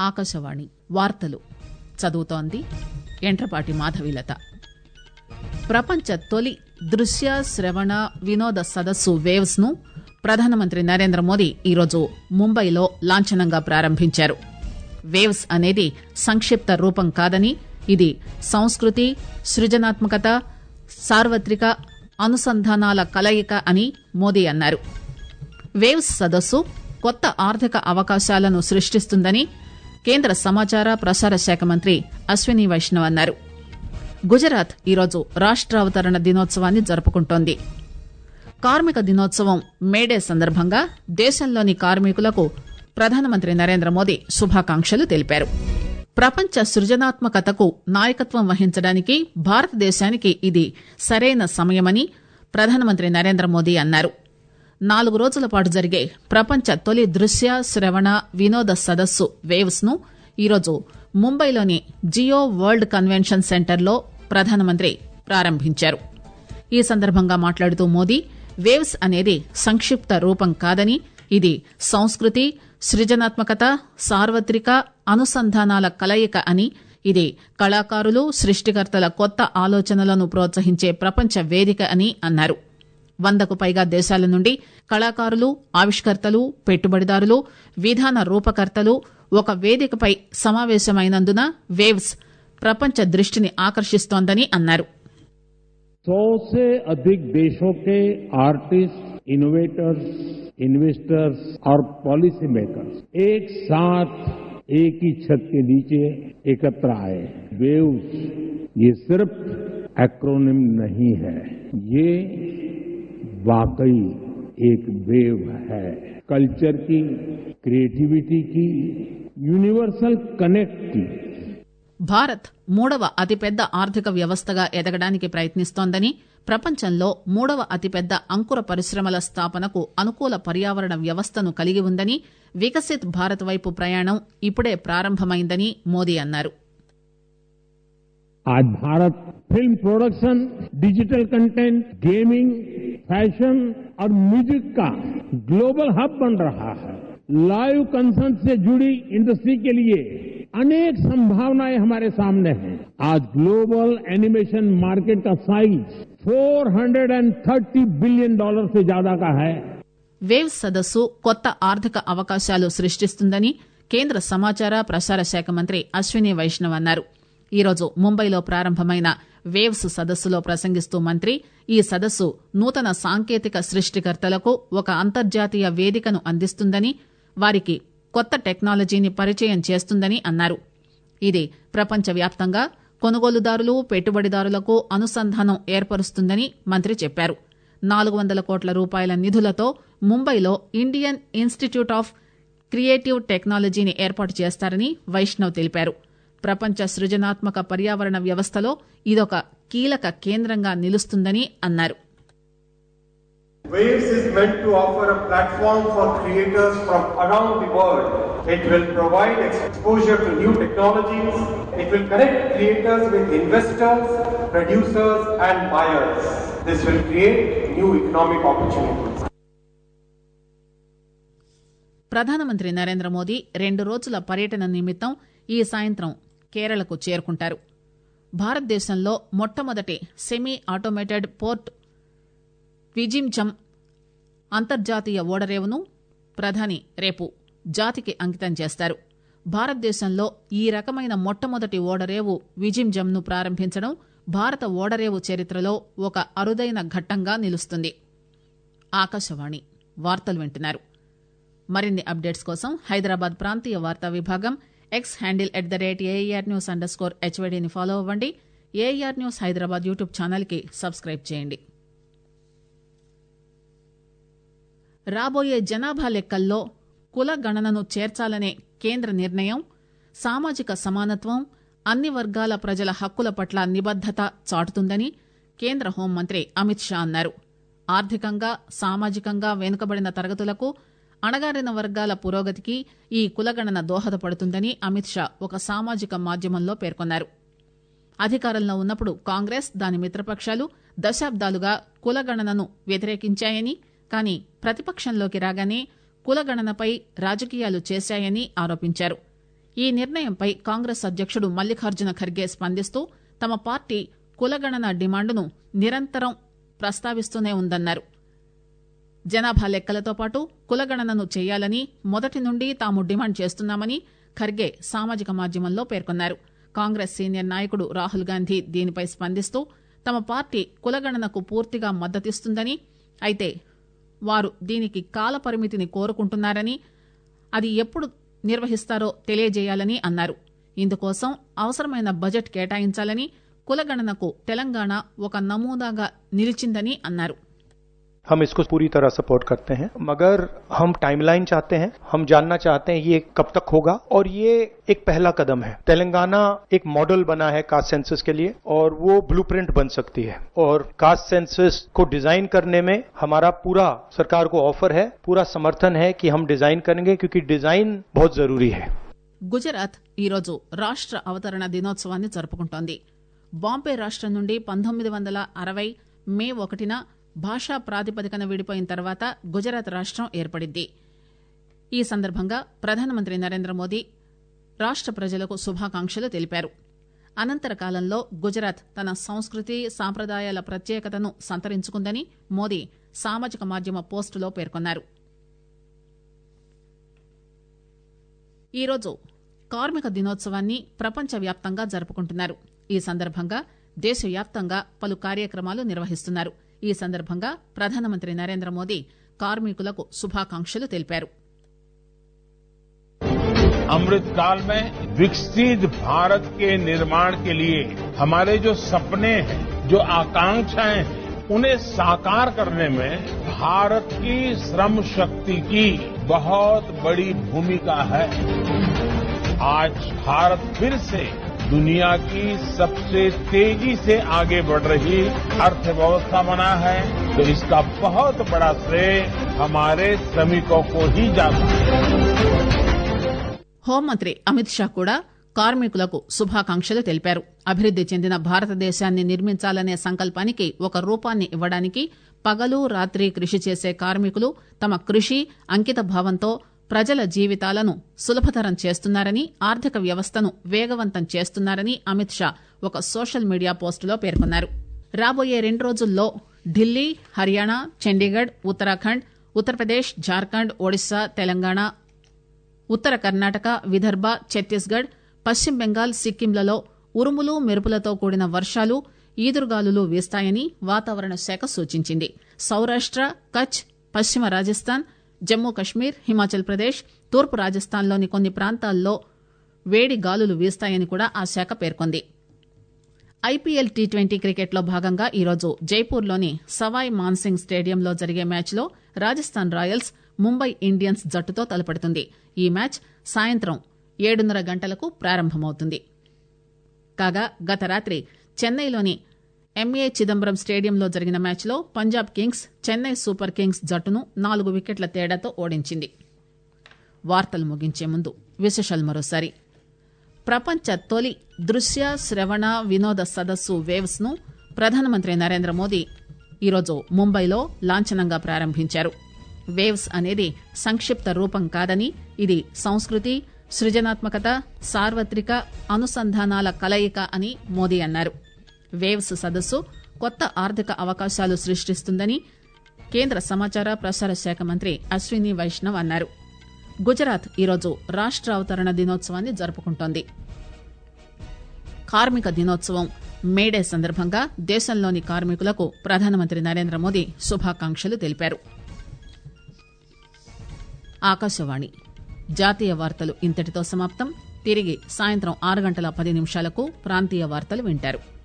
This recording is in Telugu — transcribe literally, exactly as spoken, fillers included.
ఆకాశవాణి వార్తలు చదువుతోంది ఎంట్రపాటి మాధవీలత. ప్రపంచ తొలి దృశ్య శ్రవణ వినోద సదస్సు వేవ్స్ ను ప్రధానమంత్రి నరేంద్ర మోదీ ఈరోజు ముంబైలో లాంఛనంగా ప్రారంభించారు. వేవ్స్ అనేది సంక్షిప్త రూపం కాదని, ఇది సంస్కృతి, సృజనాత్మకత, సార్వత్రిక అనుసంధానాల కలయిక అని మోదీ అన్నారు. వేవ్స్ సదస్సు కొత్త ఆర్థిక అవకాశాలను సృష్టిస్తుందని కేంద్ర సమాచార ప్రసార శాఖ మంత్రి అశ్విని వైష్ణవ్ అన్నారు. గుజరాత్ ఈరోజు రాష్టావతరణ దినోత్సవాన్ని జరుపుకుంటోంది. కార్మిక దినోత్సవం మేడే సందర్భంగా దేశంలోని కార్మికులకు ప్రధానమంత్రి నరేంద్ర మోదీ శుభాకాంక్షలు తెలిపారు. ప్రపంచ సృజనాత్మకతకు నాయకత్వం వహించడానికి భారతదేశానికి ఇది సరైన సమయమని ప్రధానమంత్రి నరేంద్ర మోదీ అన్నారు. నాలుగు రోజుల పాటు జరిగే ప్రపంచ తొలి దృశ్య శ్రవణ వినోద సదస్సు వేవ్స్ ను ఈరోజు ముంబైలోని జియో వరల్డ్ కన్వెన్షన్ సెంటర్లో ప్రధానమంత్రి ప్రారంభించారు. ఈ సందర్భంగా మాట్లాడుతూ మోదీ వేవ్స్ అనేది సంక్షిప్త రూపం కాదని, ఇది సంస్కృతి, సృజనాత్మకత, సార్వత్రిక అనుసంధానాల కలయిక అని, ఇది కళాకారులు, సృష్టికర్తల కొత్త ఆలోచనలను ప్రోత్సహించే ప్రపంచ వేదిక అని అన్నారు. వందకు పైగా దేశాల నుండి కళాకారులు, ఆవిష్కర్తలు, పెట్టుబడిదారులు, విధాన రూపకర్తలు ఒక వేదికపై సమావేశమైనందున వేవ్స్ ప్రపంచ దృష్టిని ఆకర్షిస్తోందని అన్నారు. सौ से अधिक देशों के आर्टिस्ट, इनोवेटर्स, इन्वेस्टर्स और पॉलिसी मेकर्स एक साथ एक ही छत के नीचे एकत्र आए. वेव्स ये सिर्फ एक्रोनिम नहीं है, ये वाकई एक वेव है. कल्चर की, क्रिएटिविटी की, यूनिवर्सल कनेक्ट की. భారత్ మూడవ అతిపెద్ద ఆర్థిక వ్యవస్థగా ఎదగడానికి ప్రయత్నిస్తోందని, ప్రపంచంలో మూడవ అతిపెద్ద అంకుర పరిశ్రమల స్థాపనకు అనుకూల పర్యావరణ వ్యవస్థను కలిగి ఉందని, వికసిత్ భారత్ వైపు ప్రయాణం ఇప్పుడే ప్రారంభమైందని మోదీ అన్నారు. आज Bharat film production, digital content, gaming, fashion और म्यूजिक का ग्लोबल हब बन रहा है. लाइव कंसर्ट से जुड़ी इंडस्ट्री के लिए अनेक संभावनाएं हमारे सामने हैं. आज ग्लोबल एनिमेशन मार्केट का साइज चार सौ तीस बिलियन डॉलर से ज्यादा का है. వేవ్స్ సదస్సు కొత్త ఆర్థిక అవకాశాలు సృష్టిస్తుందని కేంద్ర సమాచార ప్రసార శాఖ మంత్రి అశ్విని వైష్ణవ్ అన్నారు. ఈరోజు ముంబైలో ప్రారంభమైన వేవ్స్ సదస్సులో ప్రసంగిస్తూ మంత్రి ఈ సదస్సు నూతన సాంకేతిక సృష్టికర్తలకు ఒక అంతర్జాతీయ వేదికను అందిస్తుందని, వారికి కొత్త టెక్నాలజీని పరిచయం చేస్తుందని అన్నారు. ఇది ప్రపంచవ్యాప్తంగా కొనుగోలుదారులు, పెట్టుబడిదారులకు అనుసంధానం ఏర్పరుస్తుందని మంత్రి చెప్పారు. నాలుగు వందల కోట్ల రూపాయల నిధులతో ముంబైలో ఇండియన్ ఇన్స్టిట్యూట్ ఆఫ్ క్రియేటివ్ టెక్నాలజీని ఏర్పాటు చేస్తారని వైష్ణవ్ తెలిపారు. ప్రపంచ సృజనాత్మక పర్యావరణ వ్యవస్థలో ఇదొక కీలక కేంద్రంగా నిలుస్తుందని అన్నారు. Waves is meant to offer a platform for creators from around the world. It will provide exposure to new technologies. It will connect creators with investors, producers and buyers. This will create new economic opportunities. ప్రధానమంత్రి నరేంద్ర మోదీ రెండు రోజుల పర్యటన నిమిత్తం ఈ సాయంత్రం కేరళకు చేరుకుంటారు. భారతదేశంలో మొట్టమొదటి సెమీ ఆటోమేటెడ్ పోర్ట్ విజింజమ్ అంతర్జాతీయ ఓడరేవును ప్రధాని రేపు జాతికి అంకితం చేస్తారు. భారతదేశంలో ఈ రకమైన మొట్టమొదటి ఓడరేవు విజింజమ్ ను ప్రారంభించడం భారత ఓడరేవు చరిత్రలో ఒక అరుదైన ఘట్టంగా నిలుస్తుంది. ఆకాశవాణి వార్తలు వింటున్నారు. మరిన్ని అప్డేట్స్ కోసం హైదరాబాద్ ప్రాంతీయ వార్తా విభాగం X handle at the rate AR news underscore హెచ్వైడీని ఫాలో అవ్వండి. AR news Hyderabad YouTube channel కి సబ్స్క్రైబ్ చేయండి. రాబోయే జనాభా లెక్కల్లో కుల గణనను చేర్చాలనే కేంద్ర నిర్ణయం సామాజిక సమానత్వం, అన్ని వర్గాల ప్రజల హక్కుల పట్ల నిబద్దత చాటుతుందని కేంద్ర హోంమంత్రి అమిత్ షా అన్నారు. ఆర్థికంగా, సామాజికంగా వెనుకబడిన తరగతులకు, అణగారిన వర్గాల పురోగతికి ఈ కులగణన దోహదపడుతుందని అమిత్ షా ఒక సామాజిక మాధ్యమంలో పేర్కొన్నారు. అధికారంలో ఉన్నప్పుడు కాంగ్రెస్, దాని మిత్రపక్షాలు దశాబ్దాలుగా కులగణనను వ్యతిరేకించాయని, కానీ ప్రతిపక్షంలోకి రాగానే కులగణనపై రాజకీయాలు చేశాయని ఆరోపించారు. ఈ నిర్ణయంపై కాంగ్రెస్ అధ్యక్షుడు మల్లికార్జున ఖర్గే స్పందిస్తూ తమ పార్టీ కులగణన డిమాండును నిరంతరం ప్రస్తావిస్తూనే ఉందన్నారు. జనాభా లెక్కలతో పాటు కులగణనను చేయాలని మొదటి నుండి తాము డిమాండ్ చేస్తున్నామని ఖర్గే సామాజిక మాధ్యమంలో పేర్కొన్నారు. కాంగ్రెస్ సీనియర్ నాయకుడు రాహుల్ గాంధీ దీనిపై స్పందిస్తూ తమ పార్టీ కులగణనకు పూర్తిగా మద్దతిస్తుందని, అయితే వారు దీనికి కాల పరిమితిని కోరుకుంటున్నారని, అది ఎప్పుడు నిర్వహిస్తారో తెలియజేయాలని అన్నారు. ఇందుకోసం అవసరమైన బడ్జెట్ కేటాయించాలని, కులగణనకు తెలంగాణ ఒక నమూనాగా నిలిచిందని అన్నారు. हम इसको पूरी तरह सपोर्ट करते हैं, मगर हम टाइमलाइन चाहते हैं. हम जानना चाहते हैं ये कब तक होगा, और ये एक पहला कदम है. तेलंगाना एक मॉडल बना है कास्ट सेंसस के लिए, और वो ब्लूप्रिंट बन सकती है. और कास्ट सेंसस को डिजाइन करने में हमारा पूरा सरकार को ऑफर है, पूरा समर्थन है कि हम डिजाइन करेंगे, क्योंकि डिजाइन बहुत जरूरी है. గుజరాత్ ఈరోజు రాష్ట్ర అవతరణ దినోత్సవాన్ని జరుపుకుంటోంది. బాంబే రాష్ట్రం నుండి పంతొమ్మిది వందల అరవై మే ఒకటిన భాషా ప్రాతిపదికన విడిపోయిన తర్వాత గుజరాత్ రాష్టం ఏర్పడింది. ఈ సందర్భంగా ప్రధానమంత్రి నరేంద్ర మోదీ రాష్ట ప్రజలకు శుభాకాంక్షలు తెలిపారు. అనంతర కాలంలో గుజరాత్ తన సంస్కృతి సాంప్రదాయాల ప్రత్యేకతను సంతరించుకుందని మోదీ సామాజిక మాధ్యమ పోస్టులో పేర్కొన్నారు. ఈరోజు కార్మిక దినోత్సవాన్ని ప్రపంచవ్యాప్తంగా జరుపుకుంటున్నారు. ఈ సందర్భంగా దేశవ్యాప్తంగా పలు కార్యక్రమాలు నిర్వహిస్తున్నారు. ఈ సందర్భంగా ప్రధానమంత్రి నరేంద్ర మోదీ కార్మికులకు శుభాకాంక్షలు తెలిపారు. अमृत काल में विकसित भारत के निर्माण के लिए हमारे जो सपने हैं, जो आकांक्षाएं हैं, उन्हें साकार करने में भारत की श्रम शक्ति की बहुत बड़ी भूमिका है. आज भारत फिर से दुनिया की सबसे तेजी से आगे बढ़ रही अर्थव्यवस्था बना है, तो इसका बहुत बड़ा श्रेय हमारे श्रमिकों को ही जाता है. హోంమంత్రి అమిత్ షా కూడా కార్మికులకు శుభాకాంక్షలు తెలిపారు. అభివృద్ది చెందిన భారతదేశాన్ని నిర్మించాలనే సంకల్పానికి ఒక రూపాన్ని ఇవ్వడానికి పగలు రాత్రి కృషి చేసే కార్మికులు తమ కృషి అంకిత భావంతో ప్రజల జీవితాలను సులభతరం చేస్తున్నారని, ఆర్థిక వ్యవస్థను వేగవంతం చేస్తున్నారని అమిత్ షా ఒక సోషల్ మీడియా పోస్టులో పేర్కొన్నారు. రాబోయే రెండు రోజుల్లో ఢిల్లీ, హర్యానా, చండీగఢ్, ఉత్తరాఖండ్, ఉత్తరప్రదేశ్, జార్ఖండ్, ఒడిశా, తెలంగాణ, ఉత్తర కర్ణాటక, విదర్భ, ఛత్తీస్గఢ్, పశ్చిమ బెంగాల్, సిక్కింలలో ఉరుములు మెరుపులతో కూడిన వర్షాలు, ఈదురుగాలులు వీస్తాయని వాతావరణ శాఖ సూచించింది. సౌరాష్ట, కచ్, పశ్చిమ రాజస్థాన్, జమ్మూ కశ్మీర్, హిమాచల్ ప్రదేశ్, తూర్పు రాజస్థాన్లోని కొన్ని ప్రాంతాల్లో వేడి గాలులు వీస్తాయని కూడా ఆ శాఖ పేర్కొంది. ఐపీఎల్ టీ ట్వంటీ క్రికెట్లో భాగంగా ఈరోజు జైపూర్లోని సవాయ్ మాన్సింగ్ స్టేడియంలో జరిగే మ్యాచ్లో రాజస్థాన్ రాయల్స్ ముంబై ఇండియన్స్ జట్టుతో తలపడుతుంది. ఈ మ్యాచ్ సాయంత్రం ఏడున్నర గంటలకు ప్రారంభమవుతుంది. కాగా గత రాత్రి చెన్నైలోని ఎంఏ చిదంబరం స్టేడియంలో జరిగిన మ్యాచ్లో Punjab Kings Chennai Super Kings జట్టును నాలుగు వికెట్ల తేడాతో ఓడించింది. వార్తలు ముగించే ముందు విశేషాలు మరోసారి. ప్రపంచ తొలి దృశ్య శ్రవణ వినోద సదస్సు వేవ్స్ ను ప్రధానమంత్రి నరేంద్ర మోదీ ఈరోజు ముంబైలో లాంఛనంగా ప్రారంభించారు. వేవ్స్ అనేది సంక్షిప్త రూపం కాదని, ఇది సంస్కృతి, సృజనాత్మకత, సార్వత్రిక అనుసంధానాల కలయిక అని మోదీ అన్నారు. వేవ్స్ సదస్సు కొత్త ఆర్థిక అవకాశాలు సృష్టిస్తుందని కేంద్ర సమాచార ప్రసార శాఖ మంత్రి అశ్విని వైష్ణవ్ అన్నారు. గుజరాత్ ఈరోజు రాష్ట్ర అవతరణ దినోత్సవాన్ని జరుపుకుంటోంది. కార్మిక దినోత్సవం మేడే సందర్భంగా దేశంలోని కార్మికులకు ప్రధానమంత్రి నరేంద్ర మోదీ శుభాకాంక్షలు తెలిపారు. ఆకాశవాణి జాతీయ వార్తలు ఇంతటితో సమాప్తం. తిరిగి సాయంత్రం ఆరు గంటల పది నిమిషాలకు ప్రాంతీయ వార్తలు వింటారు.